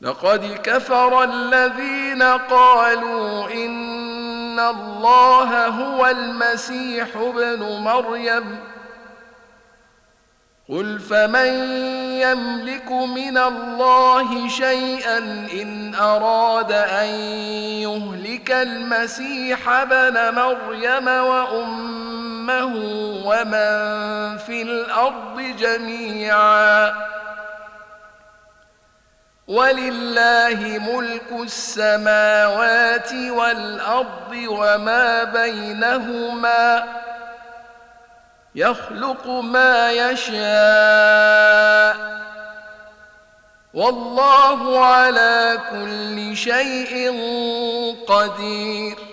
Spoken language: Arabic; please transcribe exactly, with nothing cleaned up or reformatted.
لقد كفر الذين قالوا إن الله هو المسيح ابن مريم قل فمن يملك من الله شيئا إن أراد أن يهلك المسيح ابن مريم وأمه ومن في الأرض جميعا ولله ملك السماوات والأرض وما بينهما يخلق ما يشاء والله على كل شيء قدير